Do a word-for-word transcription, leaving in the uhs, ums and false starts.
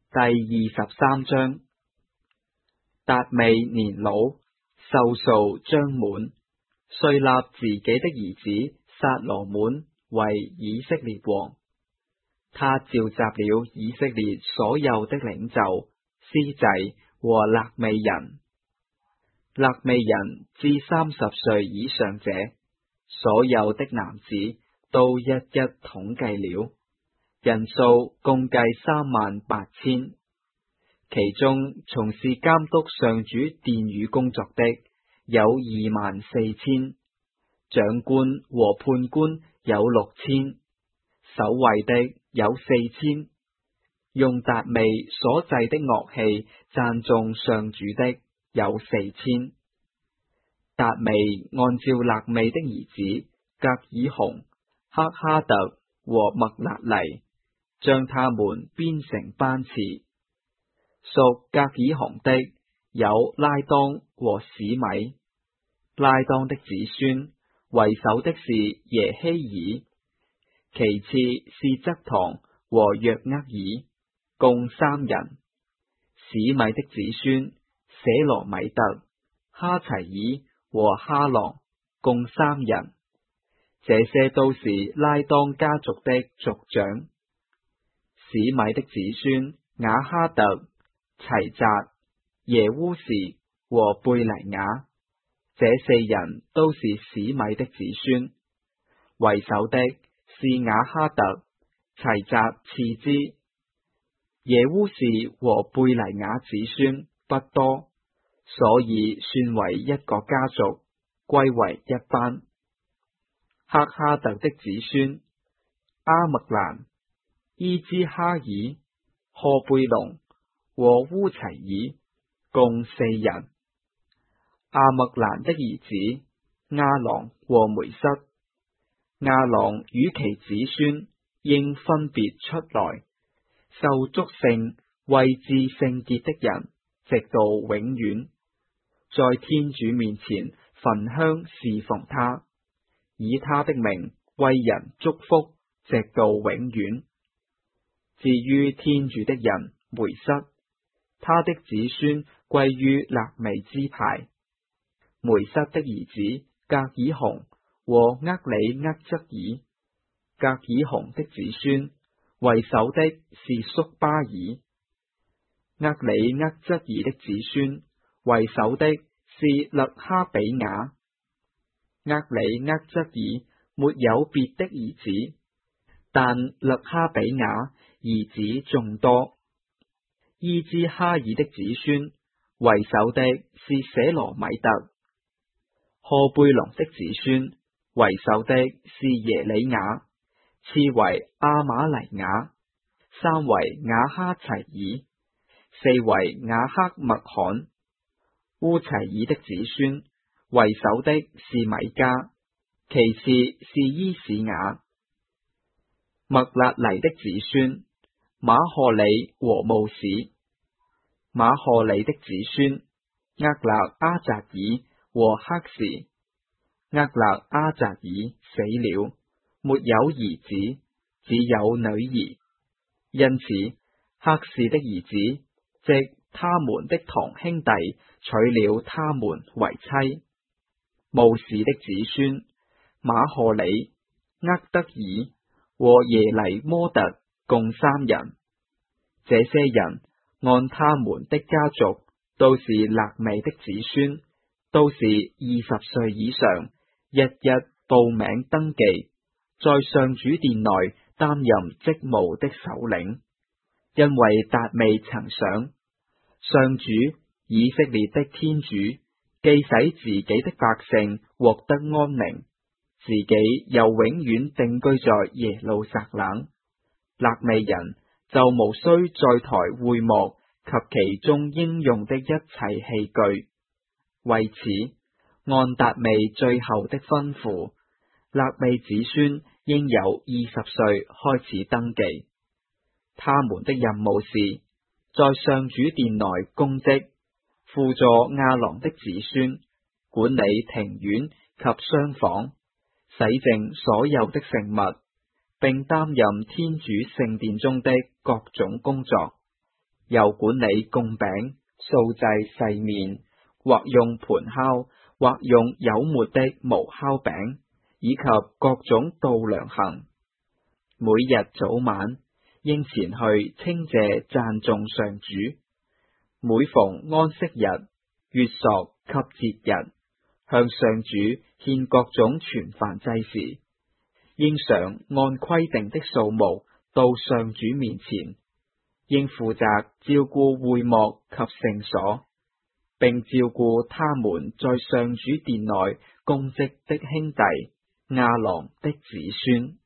第二十三章。達味年老，壽數將滿，遂立自己的兒子撒羅滿為以色列王。他召集了以色列所有的領袖、司祭和肋未人。肋未人至三十歲以上者，所有的男子都一一統計了，人數共計三萬八千。其中從事監督上主殿宇工作的有二萬四千，長官和判官有六千，守衛的有四千，用達味所製的樂器讚頌上主的有四千。達味按照肋未的兒子革爾洪、赫哈特和默勒黎，將他們編成班次。屬革爾洪的有拉當和史米，拉當的子孫為首的是耶希爾，其次是則堂和約厄爾，共三人。史米的子孫舍羅米特、哈齊爾和哈郎，共三人。這些都是拉當家族的族長。史米的子孫雅哈特、齊扎、耶烏士和貝黎雅，這四人都是史米的子孫。為首的是雅哈特，齊扎次之。耶烏士和貝黎雅子孫不多，所以算為一個家族，歸為一班。赫哈特的子孫阿默蘭、伊茲哈爾、賀貝龍和烏齊爾，共四人。阿默蘭的兒子亞郎和梅瑟，亞郎與其子孫應分別出來，受祝聖為至聖潔的人，直到永遠，在天主面前焚香侍奉他，以他的名為人祝福，直到永遠。至於天主的人梅瑟，他的子孫歸於肋未支派。梅瑟的兒子革爾洪和厄里厄則爾，革爾洪的子孫為首的是宿巴爾，厄里厄則爾的子孫為首的是勒哈比雅。厄里厄則爾沒有別的兒子，但勒哈比雅兒子眾多。伊茲哈爾的子孫為首的是舍羅米特，賀貝龍的子孫為首的是耶里雅，次為阿瑪黎雅，三為雅哈齊爾，四為雅克默罕。烏齊爾的子孫為首的是米迦，其次是伊史雅。默勒黎的子孫馬賀里和慕史，馬賀里的子孫厄勒阿扎爾和克士。厄勒阿扎爾死了，沒有兒子，只有女兒，因此克士的兒子即他們的堂兄弟娶了他們為妻。慕史的子孫馬賀里、厄德爾和耶黎摩特，共三人。這些人按他們的家族都是肋未的子孫，都是二十歲以上，一一報名登記，在上主殿內擔任職務的首領。因為達味曾想，上主以色列的天主既使自己的百姓獲得安寧，自己又永遠定居在耶路撒冷，肋未人就無需再抬會幕及其中應用的一切器具。為此，按達味最後的吩咐，肋未子孫應由二十歲開始登記。他們的任務是在上主殿內供職，輔助亞郎的子孫管理庭院及廂房，洗淨所有的聖物，並擔任天主聖殿中的各種工作。 又管理供餅、素祭細麵，或用盤烤，或用有末的無酵餅，以及各種度量衡。每日早晚應前去稱謝讚頌上主。每逢安息日、月朔及節日，向上主獻各種全燔祭時，應常按規定的數目到上主面前，應負責照顧會幕及聖所，並照顧他們在上主殿內供職的兄弟、亞郎的子孫。